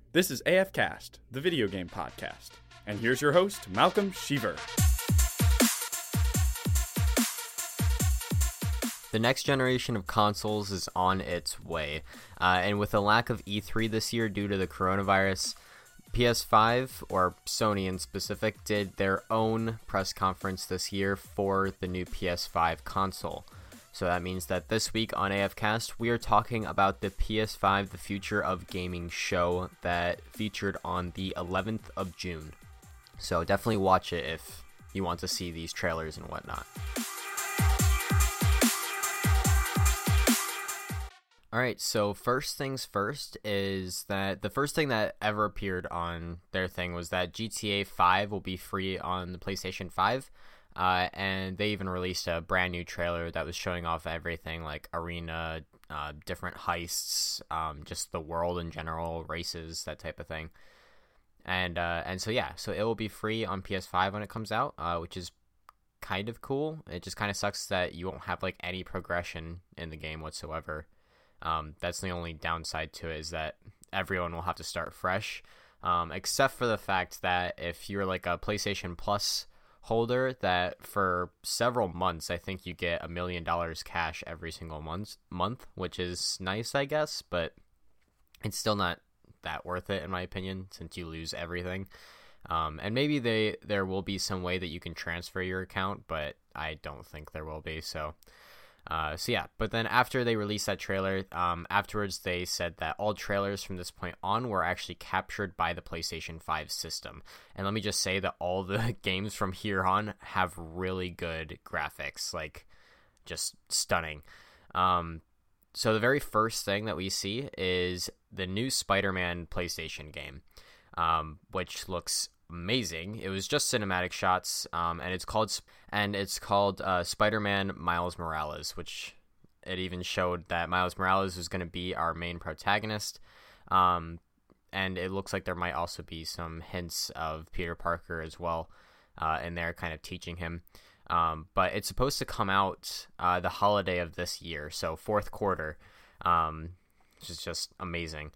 This is AF Cast, the video game podcast. And here's your host, Malcolm Sheaver. The next generation of consoles is on its way, and with a lack of E3 this year due to the coronavirus, PS5, or Sony in specific, did their own press conference this year for the new PS5 console. So that means that this week on AFCast, we are talking about the PS5 The Future of Gaming show that featured on the 11th of June. So definitely watch it if you want to see these trailers and whatnot. Alright, so first things first is that the first thing that ever appeared on their thing was that GTA 5 will be free on the PlayStation 5. And they even released a brand new trailer that was showing off everything like arena, different heists, just the world in general, races, that type of thing. And so it will be free on PS5 when it comes out, which is kind of cool. It just kind of sucks that you won't have like any progression in the game whatsoever. That's the only downside to it, is that everyone will have to start fresh, except for the fact that if you're like a PlayStation Plus holder, that for several months I think you get $1 million cash every single month, which is nice, I guess, but it's still not that worth it in my opinion, since you lose everything. And maybe there will be some way that you can transfer your account, but I don't think there will be. But then after they released that trailer, afterwards they said that all trailers from this point on were actually captured by the PlayStation 5 system. And let me just say that all the games from here on have really good graphics, like just stunning. So the very first thing that we see is the new Spider-Man PlayStation game, which looks amazing. It was just cinematic shots, and it's called Spider-Man Miles Morales, which it even showed that Miles Morales was going to be our main protagonist, and it looks like there might also be some hints of Peter Parker as well in there, kind of teaching him. But it's supposed to come out the holiday of this year, so fourth quarter, which is just amazing.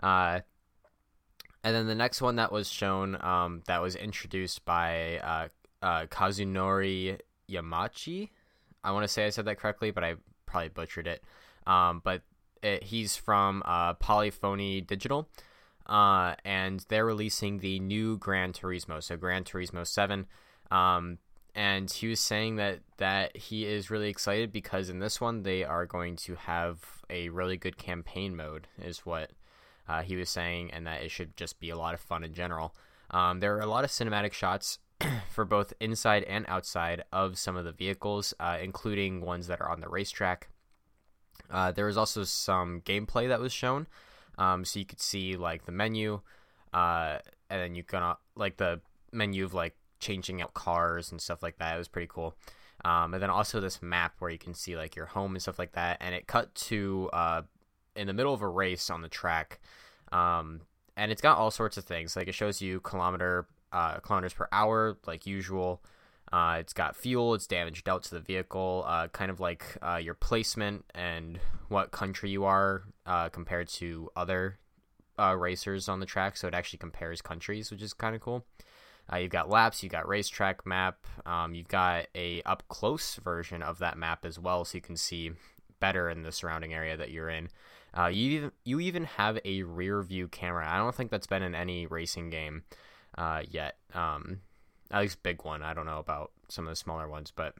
And then the next one that was shown, that was introduced by Kazunori Yamachi. I want to say I said that correctly, but I probably butchered it. He's from Polyphony Digital, and they're releasing the new Gran Turismo, so Gran Turismo 7. And he was saying that he is really excited because in this one they are going to have a really good campaign mode, is what he was saying, and that it should just be a lot of fun in general. There are a lot of cinematic shots for both inside and outside of some of the vehicles, including ones that are on the racetrack. There was also some gameplay that was shown, so you could see like the menu, and then you can like the menu of like changing out cars and stuff like that. It was pretty cool. And then also this map where you can see like your home and stuff like that, and it cut to in the middle of a race on the track, and it's got all sorts of things. Like it shows you kilometers per hour, like usual. It's got fuel, it's damage dealt to the vehicle, kind of like your placement and what country you are compared to other racers on the track. So it actually compares countries, which is kind of cool. You've got laps, you've got racetrack map, you've got a up close version of that map as well, so you can see better in the surrounding area that you're in. You even have a rear view camera. I don't think that's been in any racing game yet. At least big one. I don't know about some of the smaller ones, but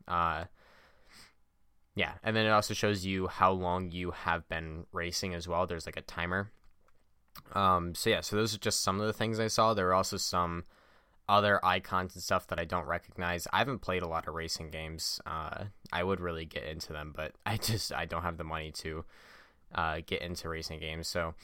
yeah. And then it also shows you how long you have been racing as well. There's like a timer. So those are just some of the things I saw. There were also some other icons and stuff that I don't recognize. I haven't played a lot of racing games. I would really get into them, but I don't have the money to get into racing games. So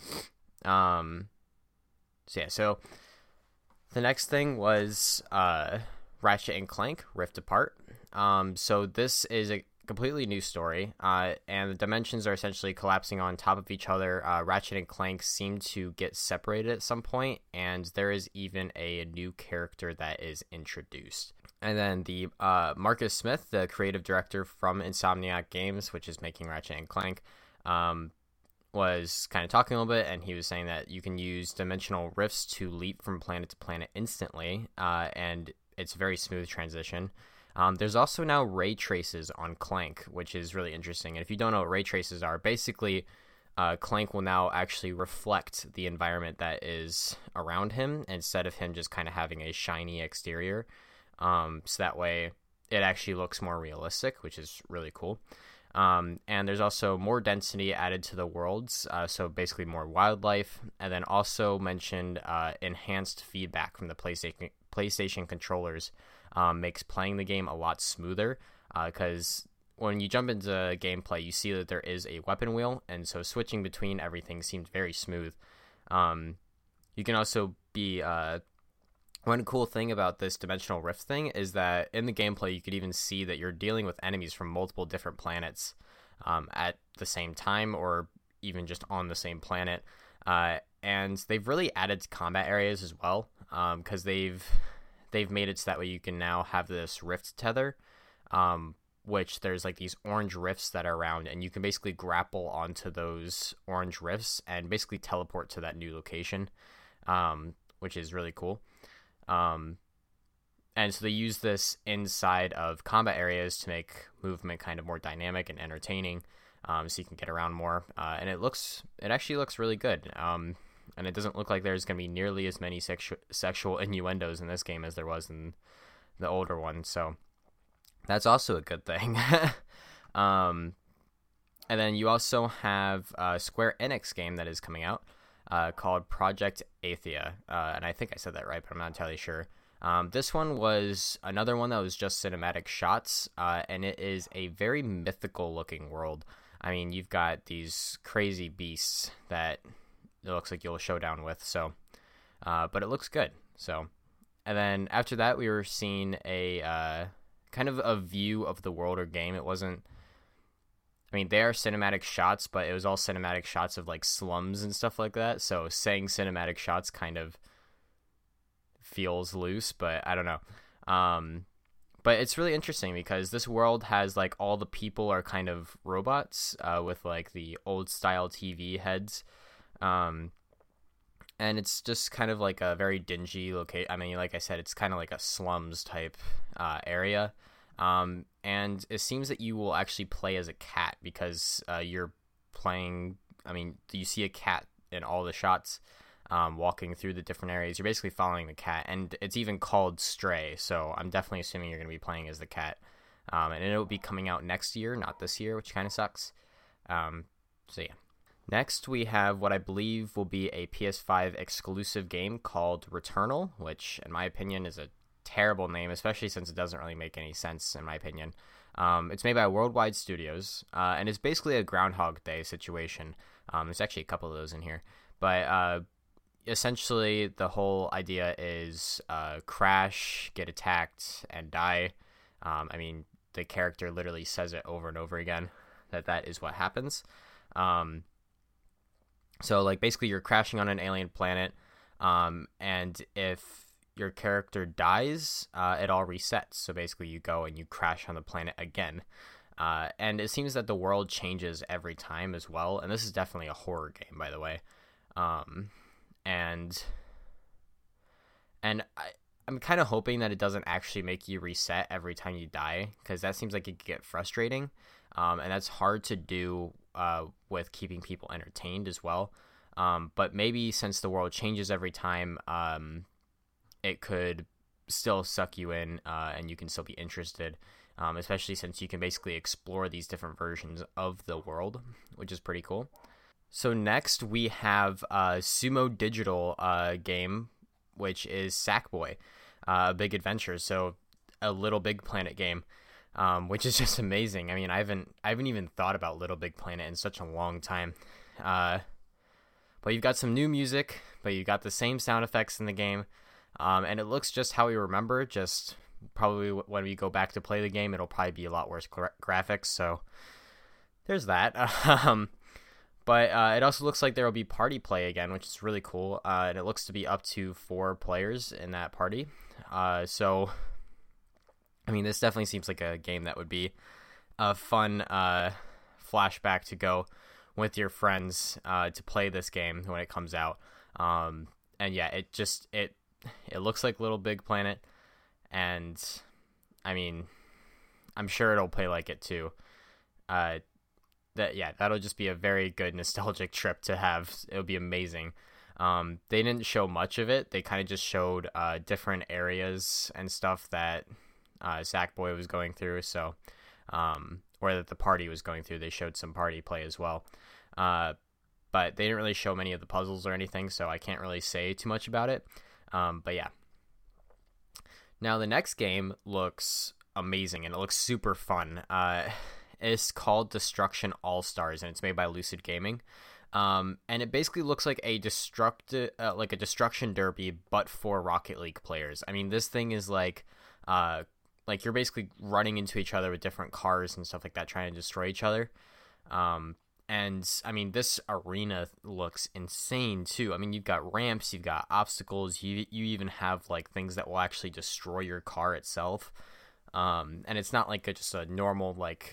the next thing was Ratchet and Clank Rift Apart. So this is a completely new story, and the dimensions are essentially collapsing on top of each other. Ratchet and Clank seem to get separated at some point, and there is even a new character that is introduced. And then the Marcus Smith, the creative director from Insomniac Games, which is making Ratchet and Clank, was kind of talking a little bit, and he was saying that you can use dimensional rifts to leap from planet to planet instantly, and it's a very smooth transition. There's also now ray traces on Clank, which is really interesting. And if you don't know what ray traces are, basically Clank will now actually reflect the environment that is around him instead of him just kind of having a shiny exterior. So that way it actually looks more realistic, which is really cool. And there's also more density added to the worlds, so basically more wildlife, and then also mentioned enhanced feedback from the PlayStation controllers makes playing the game a lot smoother, because when you jump into gameplay, you see that there is a weapon wheel, and so switching between everything seems very smooth. You can also be... One cool thing about this dimensional rift thing is that in the gameplay, you could even see that you're dealing with enemies from multiple different planets at the same time, or even just on the same planet. And they've really added combat areas as well, because they've made it so that way you can now have this rift tether, which there's like these orange rifts that are around, and you can basically grapple onto those orange rifts and basically teleport to that new location, which is really cool. And so they use this inside of combat areas to make movement kind of more dynamic and entertaining, so you can get around more. And it actually looks really good. And it doesn't look like there's going to be nearly as many sexual innuendos in this game as there was in the older one. So that's also a good thing. And then you also have a Square Enix game that is coming out, called Project Athia, and I think I said that right, but I'm not entirely sure. This one was another one that was just cinematic shots, and it is a very mythical looking world. I mean, you've got these crazy beasts that it looks like you'll show down with, so but it looks good. So, and then after that, we were seeing a kind of a view of the world or game. It wasn't, I mean, they are cinematic shots, but it was all cinematic shots of like slums and stuff like that. So saying cinematic shots kind of feels loose, but I don't know. But it's really interesting because this world has like all the people are kind of robots, with like the old style TV heads. And it's just kind of like a very dingy location. I mean, like I said, it's kind of like a slums type area. And it seems that you will actually play as a cat because you're playing, I mean, you see a cat in all the shots, walking through the different areas. You're basically following the cat, and it's even called Stray, so I'm definitely assuming you're going to be playing as the cat. And it'll be coming out next year, not this year, which kind of sucks. So yeah. Next, we have what I believe will be a PS5 exclusive game called Returnal, which, in my opinion, is a terrible name, especially since it doesn't really make any sense, in my opinion. It's made by Worldwide Studios, and it's basically a Groundhog Day situation. There's actually a couple of those in here. But essentially, the whole idea is crash, get attacked, and die. I mean, the character literally says it over and over again, that is what happens. So, like, basically you're crashing on an alien planet, and if your character dies, it all resets. So basically you go and you crash on the planet again. And it seems that the world changes every time as well. And this is definitely a horror game, by the way. And I'm kind of hoping that it doesn't actually make you reset every time you die, because that seems like it could get frustrating. And that's hard to do with keeping people entertained as well. But maybe since the world changes every time, it could still suck you in, and you can still be interested, especially since you can basically explore these different versions of the world, which is pretty cool. So next we have a Sumo Digital game, which is Sackboy, Big Adventure. So a Little Big Planet game, which is just amazing. I mean, I haven't even thought about Little Big Planet in such a long time. But you've got some new music, but you got the same sound effects in the game. And it looks just how we remember, just probably when we go back to play the game, it'll probably be a lot worse graphics, so there's that. But it also looks like there will be party play again, which is really cool, and it looks to be up to 4 players in that party. So, I mean, this definitely seems like a game that would be a fun flashback to go with your friends to play this game when it comes out. And yeah, it looks like Little Big Planet, and I mean, I'm sure it'll play like it too. That'll just be a very good nostalgic trip to have. It'll be amazing. They didn't show much of it. They kind of just showed different areas and stuff that Sackboy was going through. So, or that the party was going through. They showed some party play as well. But they didn't really show many of the puzzles or anything, so I can't really say too much about it. But yeah. Now the next game looks amazing, and it looks super fun. It's called Destruction All-Stars, and it's made by Lucid Gaming. And it basically looks like a destruction derby, but for Rocket League players. I mean, this thing is like you're basically running into each other with different cars and stuff like that, trying to destroy each other. And I mean, this arena looks insane too. I mean, you've got ramps, you've got obstacles, you even have like things that will actually destroy your car itself. And it's not like just a normal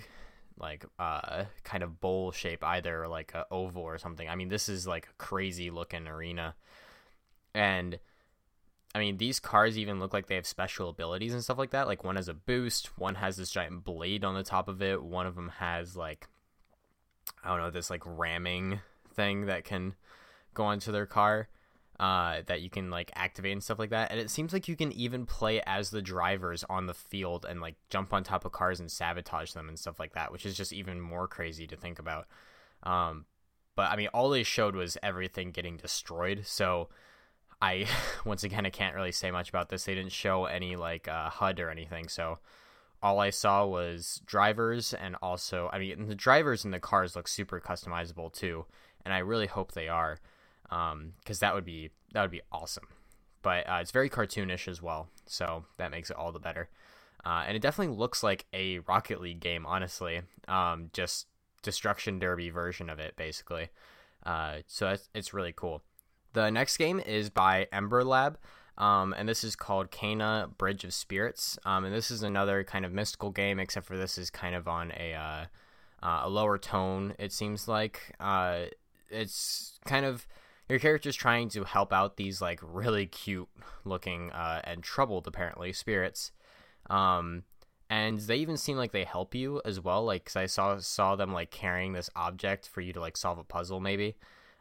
kind of bowl shape either, or like a oval or something. I mean, this is like a crazy looking arena. And I mean, these cars even look like they have special abilities and stuff like that. Like one has a boost, one has this giant blade on the top of it, one of them has like, I don't know, this like ramming thing that can go onto their car that you can like activate and stuff like that. And it seems like you can even play as the drivers on the field and like jump on top of cars and sabotage them and stuff like that, which is just even more crazy to think about. But I mean, all they showed was everything getting destroyed. So I, once again, I can't really say much about this. They didn't show any like HUD or anything. So all I saw was drivers, and also, I mean, the drivers and the cars look super customizable too, and I really hope they are, because that would be awesome. But it's very cartoonish as well, so that makes it all the better. And it definitely looks like a Rocket League game, honestly, just Destruction Derby version of it, basically. So it's really cool. The next game is by Ember Lab. And this is called Kena Bridge of Spirits. And this is another kind of mystical game, except for this is kind of on a lower tone, it seems like. It's kind of your character's trying to help out these like really cute looking and troubled, apparently, spirits. And they even seem like they help you as well, like, because I saw them like carrying this object for you to like solve a puzzle maybe.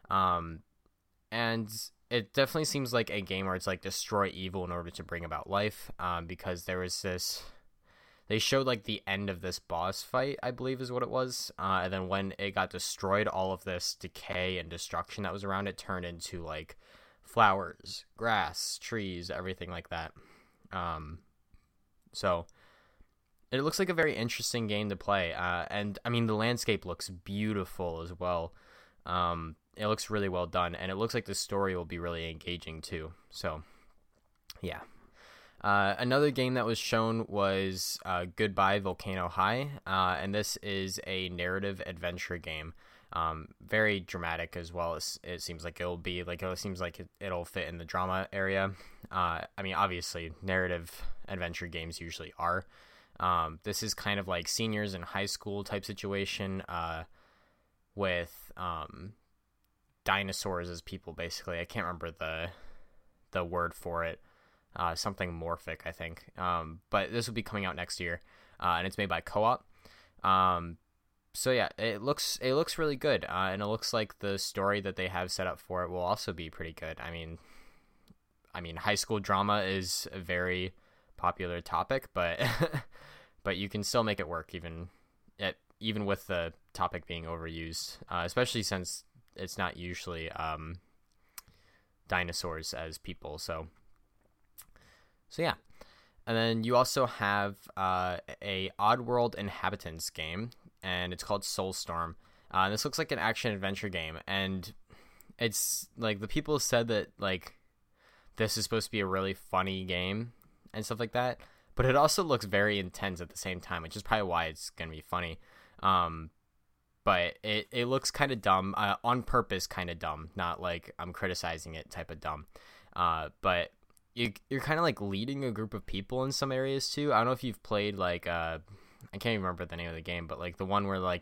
And it definitely seems like a game where it's like destroy evil in order to bring about life, because there was this, they showed like the end of this boss fight, I believe is what it was, and then when it got destroyed, all of this decay and destruction that was around it turned into like flowers, grass, trees, everything like that. So it looks like a very interesting game to play, and I mean the landscape looks beautiful as well. It looks really well done, and it looks like the story will be really engaging too. So, yeah. Another game that was shown was Goodbye Volcano High, and this is a narrative adventure game. Very dramatic as well. It seems like it'll be like it'll fit in the drama area. I mean, obviously, narrative adventure games usually are. This is kind of like seniors in high school type situation, with dinosaurs as people, basically. I can't remember the word for it. Something morphic, I think. But this will be coming out next year, and it's made by Co-op. So yeah, it looks really good, and it looks like the story that they have set up for it will also be pretty good. I mean, high school drama is a very popular topic, but but you can still make it work even with the topic being overused, especially since it's not usually dinosaurs as people. So yeah. And then you also have a Oddworld Inhabitants game, and it's called Soulstorm. And this looks like an action adventure game, and it's like the people said that like this is supposed to be a really funny game and stuff like that, but it also looks very intense at the same time, which is probably why it's gonna be funny. But it looks kind of dumb, on purpose kind of dumb, not like I'm criticizing it type of dumb. But you're kind of like leading a group of people in some areas too. I don't know if you've played like, I can't even remember the name of the game, but like the one where like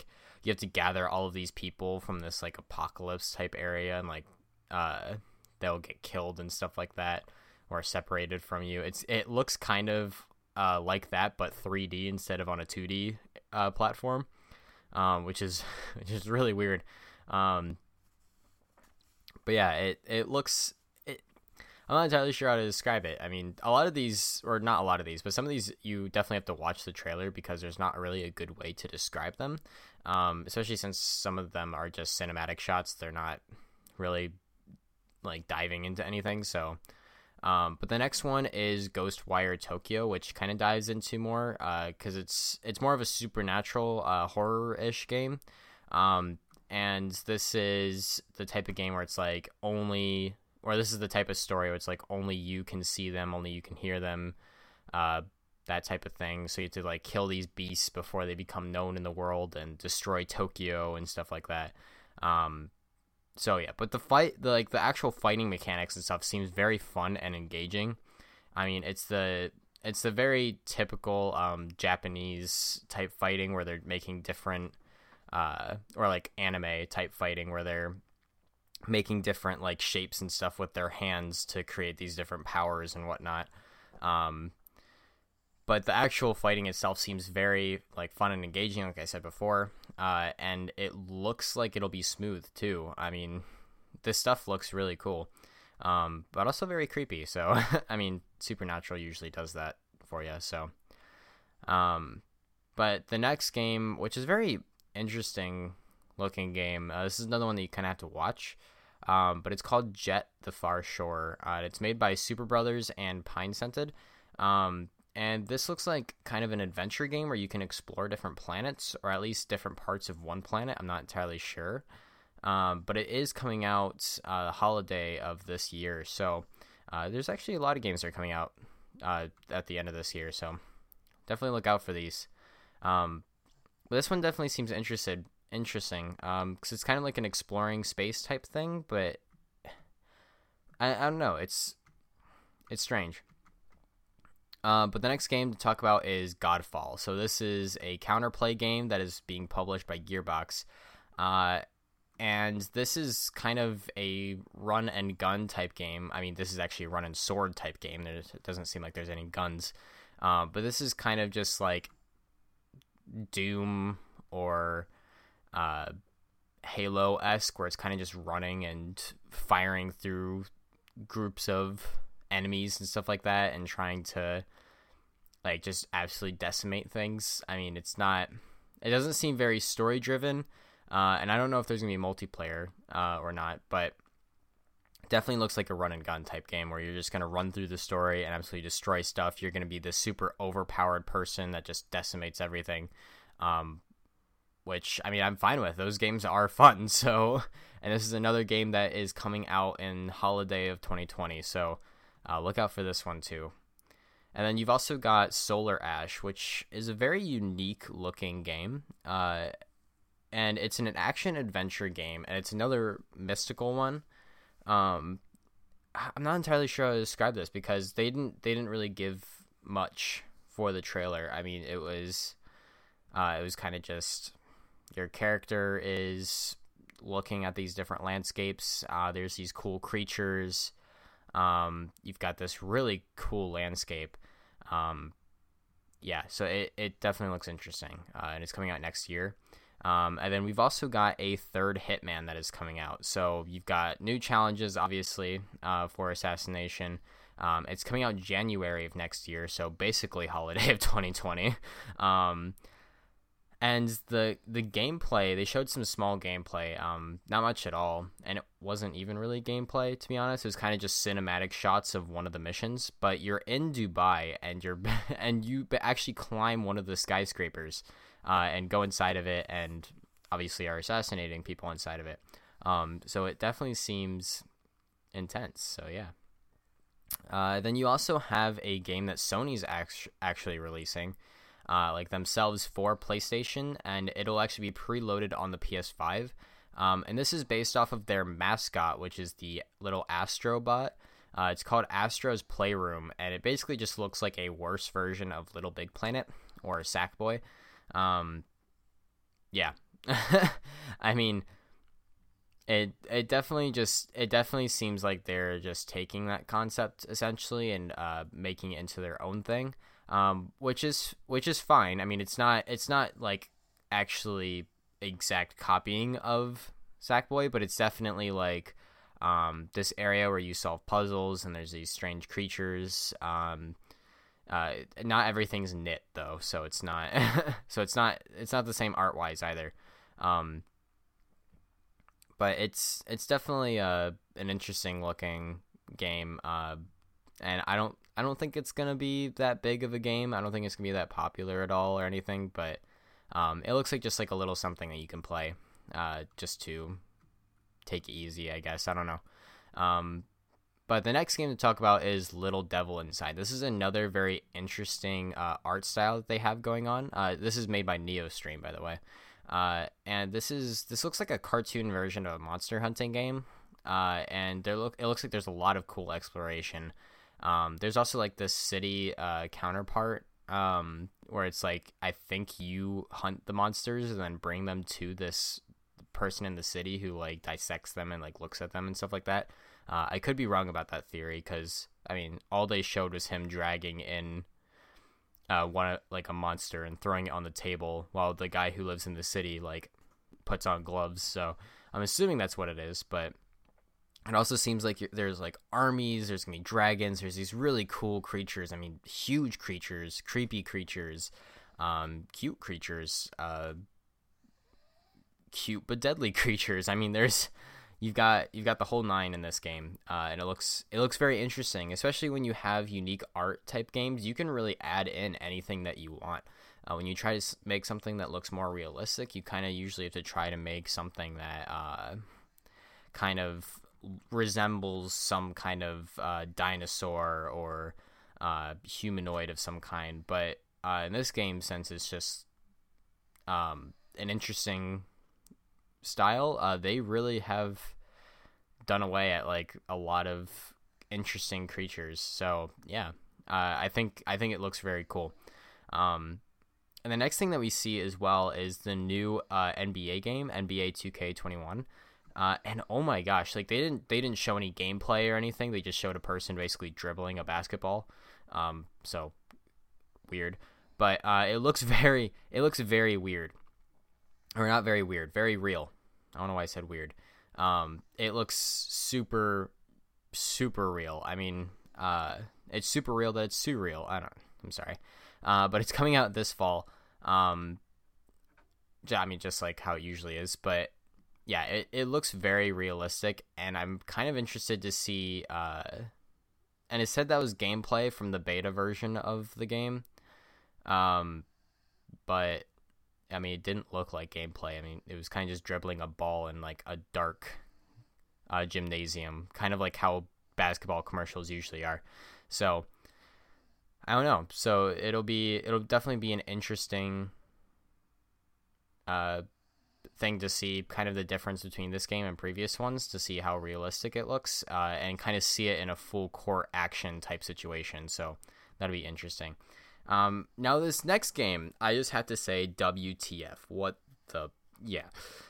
you have to gather all of these people from this like apocalypse type area, and like they'll get killed and stuff like that, or separated from you. It looks kind of like that, but 3D instead of on a 2D platform, which is really weird. But yeah, it looks. I'm not entirely sure how to describe it. I mean, a lot of these, or not a lot of these, but some of these you definitely have to watch the trailer because there's not really a good way to describe them, especially since some of them are just cinematic shots. They're not really like diving into anything. So, but the next one is Ghostwire Tokyo, which kind of dives into more because it's more of a supernatural horror-ish game. And this is the type of game where it's like this is the type of story where it's like only you can see them, only you can hear them, that type of thing. So you have to like kill these beasts before they become known in the world and destroy Tokyo and stuff like that. So yeah, but the actual fighting mechanics and stuff seems very fun and engaging. I mean, it's the very typical Japanese type fighting where they're making different or like anime type fighting where they're making different like shapes and stuff with their hands to create these different powers and whatnot. But the actual fighting itself seems very like fun and engaging, like I said before. And it looks like it'll be smooth too. I mean, this stuff looks really cool, but also very creepy. So, I mean, Supernatural usually does that for you. So, but the next game, which is very interesting looking game, this is another one that you kind of have to watch. But it's called Jet: The Far Shore. It's made by Super Brothers and Pine Scented. And this looks like kind of an adventure game where you can explore different planets, or at least different parts of one planet. I'm not entirely sure. But it is coming out the holiday of this year. So there's actually a lot of games that are coming out at the end of this year. So definitely look out for these. But this one definitely seems interesting because it's kind of like an exploring space type thing, but I don't know, it's strange. But the next game to talk about is Godfall. So this is a counterplay game that is being published by Gearbox, and this is kind of a run and gun type game. I mean, this is actually a run and sword type game. It doesn't seem like there's any guns, but this is kind of just like Doom or Halo-esque, where it's kind of just running and firing through groups of enemies and stuff like that and trying to like just absolutely decimate things. I mean, it doesn't seem very story driven, and I don't know if there's gonna be multiplayer or not, but definitely looks like a run and gun type game where you're just gonna run through the story and absolutely destroy stuff. You're gonna be this super overpowered person that just decimates everything, which, I mean, I'm fine with. Those games are fun. So, and this is another game that is coming out in holiday of 2020. So look out for this one too. And then you've also got Solar Ash, which is a very unique looking game. And it's an action adventure game, and it's another mystical one. I'm not entirely sure how to describe this because they didn't really give much for the trailer. I mean, it was kind of just your character is looking at these different landscapes. There's these cool creatures. You've got this really cool landscape. Yeah, so it definitely looks interesting, and it's coming out next year. And then we've also got a third Hitman that is coming out. So you've got new challenges, obviously, for Assassination. It's coming out January of next year, so basically holiday of 2020. And the gameplay, they showed some small gameplay, not much at all, and it wasn't even really gameplay, to be honest. It was kind of just cinematic shots of one of the missions, but you're in Dubai, and you actually climb one of the skyscrapers, and go inside of it, and obviously are assassinating people inside of it. So it definitely seems intense, so yeah. Then you also have a game that Sony's actually releasing, like themselves for PlayStation, and it'll actually be preloaded on the PS5. And this is based off of their mascot, which is the little Astrobot. It's called Astro's Playroom, and it basically just looks like a worse version of Little Big Planet or Sackboy. Yeah, I mean, it definitely seems like they're just taking that concept essentially and making it into their own thing, which is fine. I mean, it's not like actually exact copying of Sackboy, but it's definitely like this area where you solve puzzles and there's these strange creatures. Not everything's knit though, so it's not it's not the same art wise either. But it's definitely an interesting looking game, and I don't think it's gonna be that big of a game. I don't think it's gonna be that popular at all or anything. But it looks like just like a little something that you can play, just to take it easy, I guess. I don't know. But the next game to talk about is Little Devil Inside. This is another very interesting art style that they have going on. This is made by NeoStream, by the way. And this looks like a cartoon version of a monster hunting game. And it looks like there's a lot of cool exploration. There's also like this city counterpart, where it's like I think you hunt the monsters and then bring them to this person in the city who like dissects them and like looks at them and stuff like that. I could be wrong about that theory because I mean all they showed was him dragging in a monster and throwing it on the table while the guy who lives in the city like puts on gloves. So I'm assuming that's what it is, but it also seems like there's like armies, there's gonna be dragons, there's these really cool creatures. I mean, huge creatures, creepy creatures, cute creatures, cute but deadly creatures. I mean, you've got the whole nine in this game, and it looks very interesting, especially when you have unique art type games. You can really add in anything that you want. When you try to make something that looks more realistic, you kind of usually have to try to make something that kind of resembles some kind of dinosaur or humanoid of some kind. But in this game, since it's just an interesting style, they really have done away at like a lot of interesting creatures. So yeah, I think it looks very cool. And the next thing that we see as well is the new NBA game, NBA 2K21. And oh my gosh, like they didn't show any gameplay or anything. They just showed a person basically dribbling a basketball. So weird, but it looks very weird, or not very weird, very real. I don't know why I said weird. It looks super real. I mean, it's super real that it's surreal. I'm sorry. But it's coming out this fall. I mean, just like how it usually is, but yeah, it looks very realistic, and I'm kind of interested to see, and it said that was gameplay from the beta version of the game. But I mean, it didn't look like gameplay. I mean, it was kind of just dribbling a ball in like a dark gymnasium, kind of like how basketball commercials usually are. So I don't know. So it'll definitely be an interesting thing to see, kind of the difference between this game and previous ones, to see how realistic it looks, and kind of see it in a full court action type situation. So that'll be interesting. Now this next game, I just have to say WTF. What the, yeah.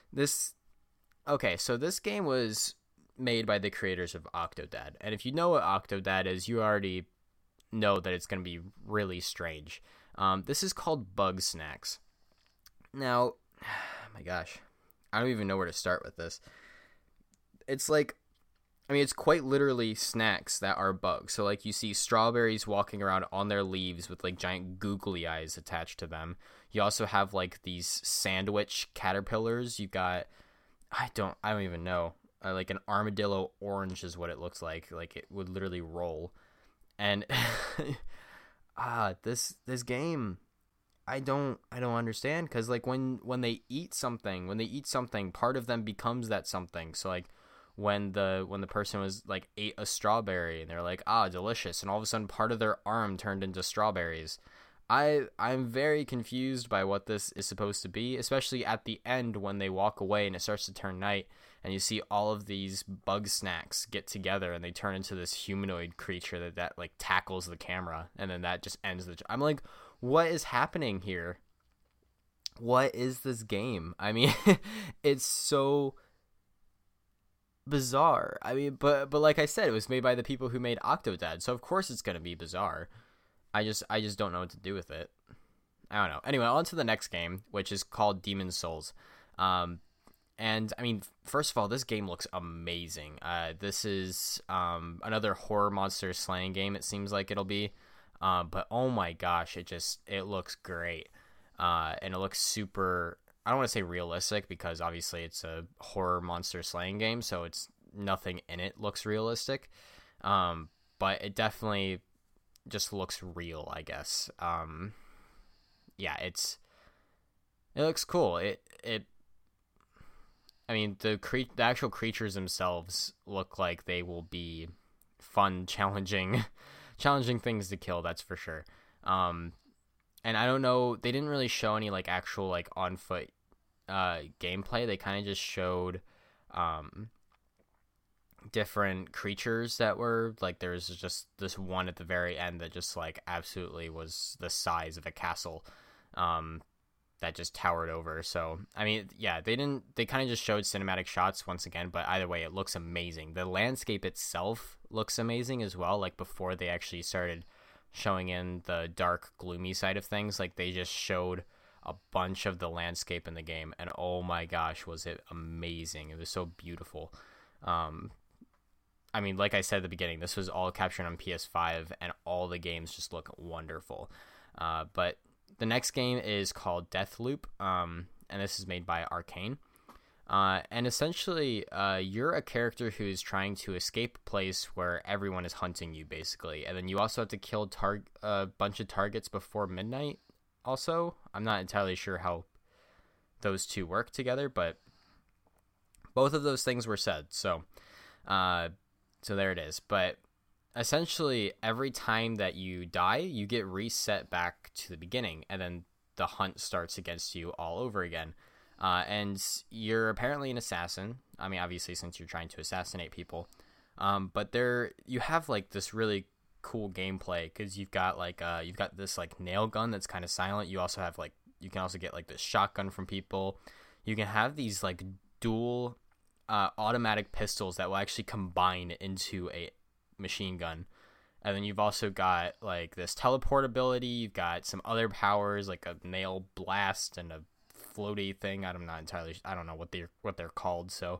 So this game was made by the creators of Octodad. And if you know what Octodad is, you already know that it's going to be really strange. This is called Bugsnax. Now, my gosh, I don't even know where to start with this. It's like, I mean, it's quite literally snacks that are bugs. So, like, you see strawberries walking around on their leaves with, like, giant googly eyes attached to them. You also have, like, these sandwich caterpillars. You got, I don't even know. Like, an armadillo orange is what it looks like. Like, it would literally roll. And, this game, I don't understand. Because, like, when they eat something, part of them becomes that something. So, like, when the person was like ate a strawberry and they're like, delicious, and all of a sudden part of their arm turned into strawberries. I'm very confused by what this is supposed to be, especially at the end when they walk away and it starts to turn night and you see all of these Bugsnax get together and they turn into this humanoid creature that like tackles the camera, and then that just ends I'm like, what is happening here? what is this game? I mean, it's so bizarre. I mean, but like I said, it was made by the people who made Octodad, so of course it's gonna be bizarre. I just don't know what to do with it. I don't know. Anyway, on to the next game, which is called Demon's Souls. And I mean, first of all, this game looks amazing. This is another horror monster slaying game. It seems like it'll be, but oh my gosh, it looks great, and it looks super. I don't want to say realistic because obviously it's a horror monster slaying game, so it's nothing in it looks realistic. But it definitely just looks real, I guess. Yeah, it looks cool. I mean, the actual creatures themselves look like they will be fun, challenging things to kill. That's for sure. And I don't know. They didn't really show any like actual like on foot gameplay. They kind of just showed different creatures that were like. There's just this one at the very end that just like absolutely was the size of a castle. That just towered over. So I mean, yeah, they kind of just showed cinematic shots once again, but either way, it looks amazing. The landscape itself looks amazing as well. Like before they actually started showing in the dark, gloomy side of things, like they just showed a bunch of the landscape in the game, and oh my gosh, was it amazing. It was so beautiful. I mean, like I said at the beginning, this was all captured on PS5, and all the games just look wonderful. But the next game is called Deathloop, and this is made by Arcane. And essentially, you're a character who's trying to escape a place where everyone is hunting you, basically. And then you also have to kill a bunch of targets before midnight, also. I'm not entirely sure how those two work together, but both of those things were said. So there it is. But essentially, every time that you die, you get reset back to the beginning, and then the hunt starts against you all over again. And you're apparently an assassin. I mean, obviously, since you're trying to assassinate people. But you have like this really cool gameplay because you've got this like nail gun that's kind of silent. You also have you can also get like this shotgun from people. You can have these like dual automatic pistols that will actually combine into a machine gun. And then you've also got like this teleport ability. You've got some other powers like a nail blast and a floaty thing. I don't know what they're called. So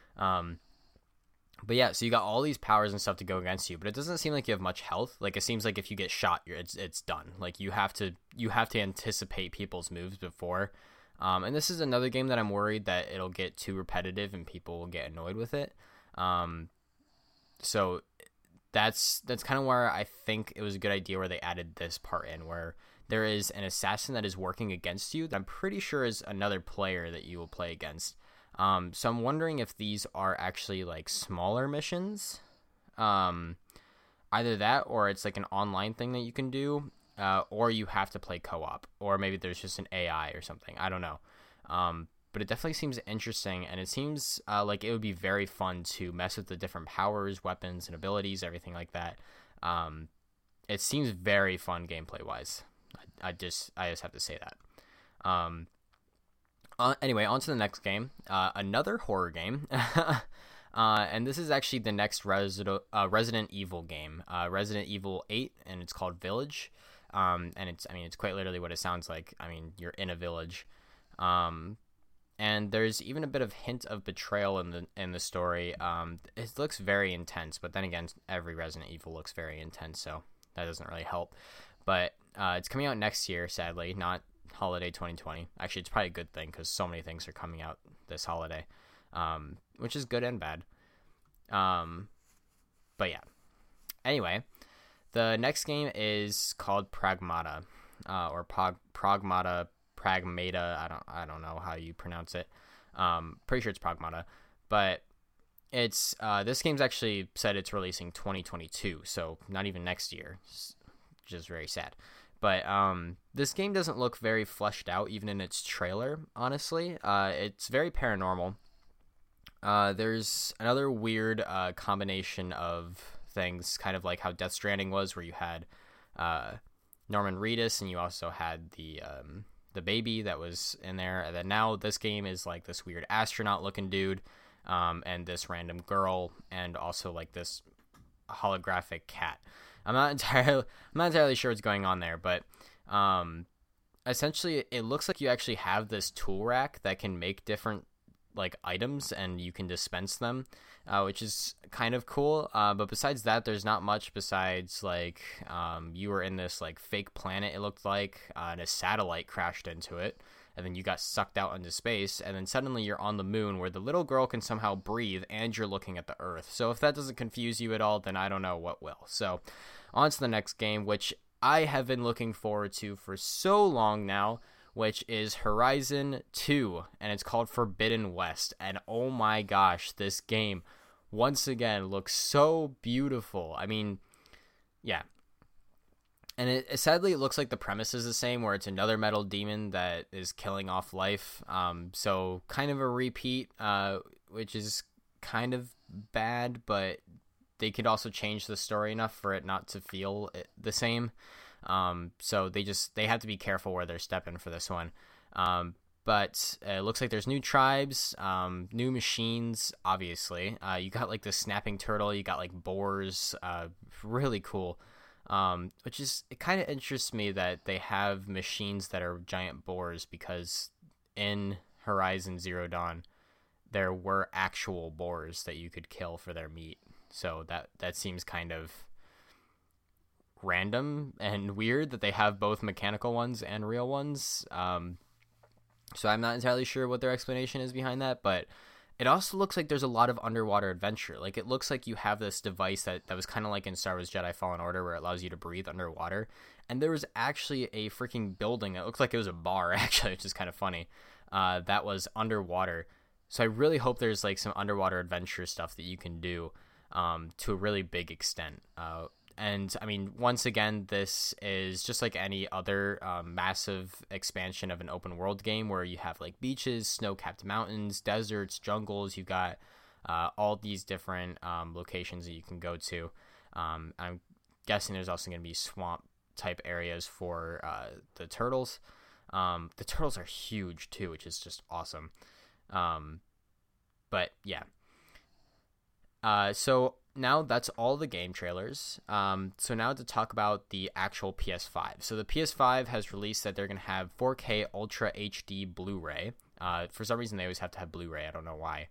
but yeah, so you got all these powers and stuff to go against you, but it doesn't seem like you have much health. Like it seems like if you get shot, it's done. Like you have to anticipate people's moves before. And this is another game that I'm worried that it'll get too repetitive and people will get annoyed with it. So that's kind of where I think it was a good idea where they added this part in, where there is an assassin that is working against you that I'm pretty sure is another player that you will play against. So I'm wondering if these are actually like smaller missions, either that or it's like an online thing that you can do, or you have to play co-op, or maybe there's just an AI or something. I don't know. But it definitely seems interesting, and it seems like it would be very fun to mess with the different powers, weapons, and abilities, everything like that. It seems very fun gameplay-wise. I just have to say that. Anyway, on to the next game. Another horror game. And this is actually the next Resident Evil game. Resident Evil 8, and it's called Village. And it's quite literally what it sounds like. I mean, you're in a village. And there's even a bit of hint of betrayal in the story. It looks very intense, but then again, every Resident Evil looks very intense, so that doesn't really help. But it's coming out next year, sadly, not holiday 2020. Actually, it's probably a good thing because so many things are coming out this holiday, which is good and bad. But yeah. Anyway, the next game is called Pragmata, or Pragmata. I don't know how you pronounce it. Pretty sure it's Pragmata, but it's this game's actually said it's releasing 2022, so not even next year, which is very sad. But this game doesn't look very fleshed out, even in its trailer, honestly. It's very paranormal. There's another weird combination of things, kind of like how Death Stranding was, where you had Norman Reedus, and you also had the the baby that was in there, and then now this game is like this weird astronaut looking dude, and this random girl, and also like this holographic cat. I'm not entirely sure what's going on there, but essentially it looks like you actually have this tool rack that can make different like items and you can dispense them, which is kind of cool. But besides that, there's not much besides like you were in this like fake planet, it looked like, and a satellite crashed into it, and then you got sucked out into space, and then suddenly you're on the moon where the little girl can somehow breathe and you're looking at the Earth. So if that doesn't confuse you at all, then I don't know what will. So on to the next game, which I have been looking forward to for so long now, which is Horizon 2, and it's called Forbidden West. And oh my gosh, this game once again looks so beautiful. I mean, yeah. And it sadly, it looks like the premise is the same, where it's another metal demon that is killing off life. So kind of a repeat, which is kind of bad, but they could also change the story enough for it not to feel the same. So they have to be careful where they're stepping for this one. But it looks like there's new tribes, new machines, obviously. You got like the snapping turtle, you got like boars, really cool. Which is, it kind of interests me that they have machines that are giant boars, because in Horizon Zero Dawn, there were actual boars that you could kill for their meat. So that seems kind of random and weird that they have both mechanical ones and real ones. So I'm not entirely sure what their explanation is behind that, but it also looks like there's a lot of underwater adventure. Like, it looks like you have this device that was kind of like in Star Wars Jedi Fallen Order, where it allows you to breathe underwater. And there was actually a freaking building that looked like it was a bar, actually, which is kind of funny, that was underwater. So I really hope there's like some underwater adventure stuff that you can do to a really big extent. And I mean, once again, this is just like any other massive expansion of an open world game, where you have like beaches, snow-capped mountains, deserts, jungles. You've got all these different locations that you can go to. I'm guessing there's also going to be swamp type areas for the turtles. The turtles are huge too, which is just awesome. But yeah. So now that's all the game trailers. So now to talk about the actual PS5. So the PS5 has released that they're going to have 4K Ultra HD Blu-ray. For some reason, they always have to have Blu-ray. I don't know why.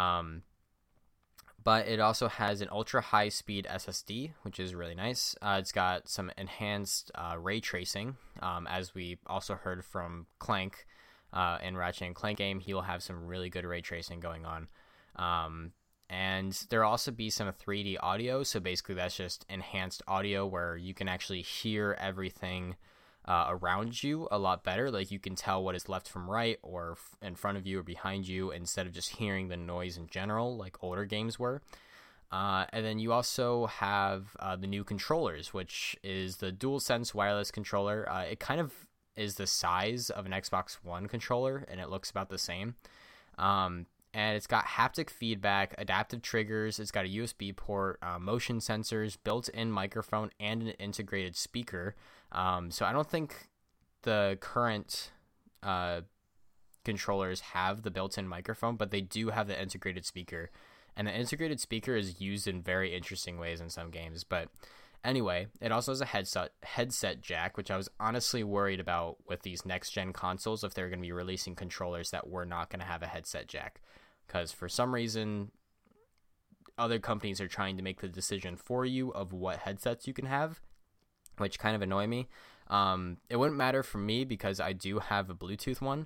But it also has an ultra high-speed SSD, which is really nice. It's got some enhanced ray tracing, as we also heard from Clank in Ratchet & Clank game. He will have some really good ray tracing going on. And there'll also be some 3D audio, so basically that's just enhanced audio where you can actually hear everything around you a lot better. Like, you can tell what is left from right, or in front of you or behind you, instead of just hearing the noise in general like older games were. And then you also have the new controllers, which is the DualSense wireless controller. It kind of is the size of an Xbox One controller, and it looks about the same. And it's got haptic feedback, adaptive triggers, it's got a USB port, motion sensors, built-in microphone, and an integrated speaker. So I don't think the current controllers have the built-in microphone, but they do have the integrated speaker. And the integrated speaker is used in very interesting ways in some games. But anyway, it also has a headset jack, which I was honestly worried about with these next-gen consoles, if they're going to be releasing controllers that were not going to have a headset jack. Because for some reason, other companies are trying to make the decision for you of what headsets you can have, which kind of annoy me. It wouldn't matter for me because I do have a Bluetooth one.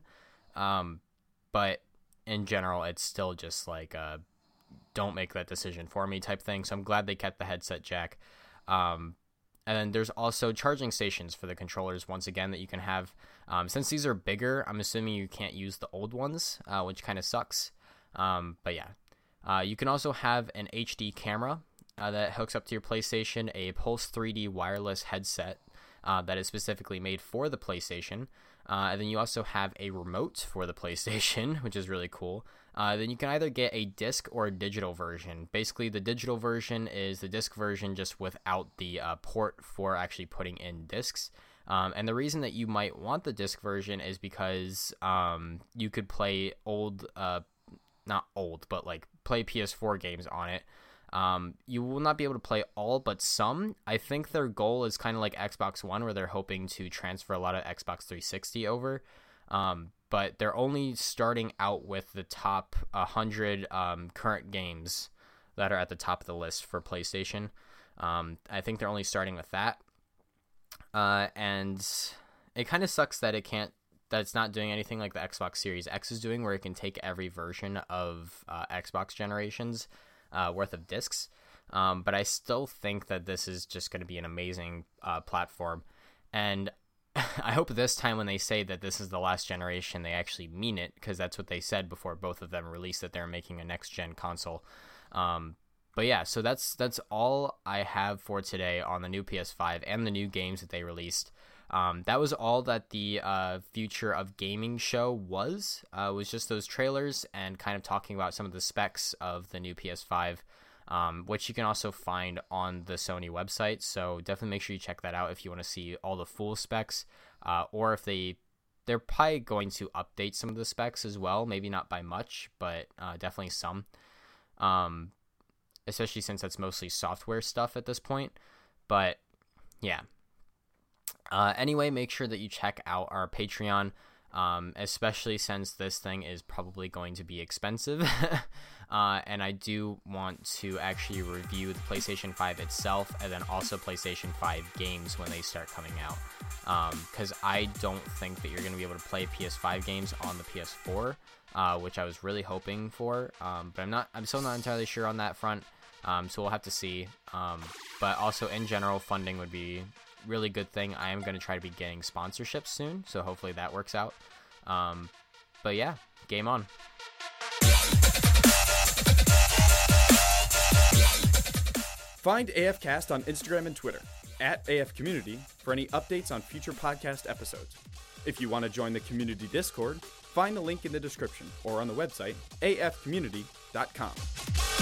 But in general, it's still just like a don't make that decision for me type thing. So I'm glad they kept the headset jack. And then there's also charging stations for the controllers, once again, that you can have. Since these are bigger, I'm assuming you can't use the old ones, which kind of sucks. But yeah, you can also have an HD camera that hooks up to your PlayStation, a Pulse 3D wireless headset that is specifically made for the PlayStation. And then you also have a remote for the PlayStation, which is really cool. Then you can either get a disc or a digital version. Basically, the digital version is the disc version just without the port for actually putting in discs. And the reason that you might want the disc version is because you could play not old, but like play PS4 games on it. You will not be able to play all but some. I think their goal is kind of like Xbox One, where they're hoping to transfer a lot of Xbox 360 over. But they're only starting out with the top 100 current games that are at the top of the list for PlayStation. I think they're only starting with that. And it kind of sucks that it's not doing anything like the Xbox Series X is doing, where it can take every version of Xbox generations worth of discs. But I still think that this is just going to be an amazing platform. And I hope this time when they say that this is the last generation, they actually mean it, because that's what they said before both of them released, that they're making a next-gen console. But yeah, so that's all I have for today on the new PS5 and the new games that they released. That was all that the Future of Gaming show was just those trailers and kind of talking about some of the specs of the new PS5, which you can also find on the Sony website. So definitely make sure you check that out if you want to see all the full specs, or if they're probably going to update some of the specs as well. Maybe not by much, but definitely some, especially since that's mostly software stuff at this point. But yeah. Anyway, make sure that you check out our Patreon, especially since this thing is probably going to be expensive. And I do want to actually review the PlayStation 5 itself, and then also PlayStation 5 games when they start coming out. Because I don't think that you're going to be able to play PS5 games on the PS4, which I was really hoping for. But I'm still not entirely sure on that front. So we'll have to see. But also in general, funding would be really good thing. I am going to try to be getting sponsorships soon, so hopefully that works out. But yeah, game on. Find AFCast on Instagram and Twitter @AFCommunity for any updates on future podcast episodes. If you want to join the community Discord, find the link in the description or on the website afcommunity.com.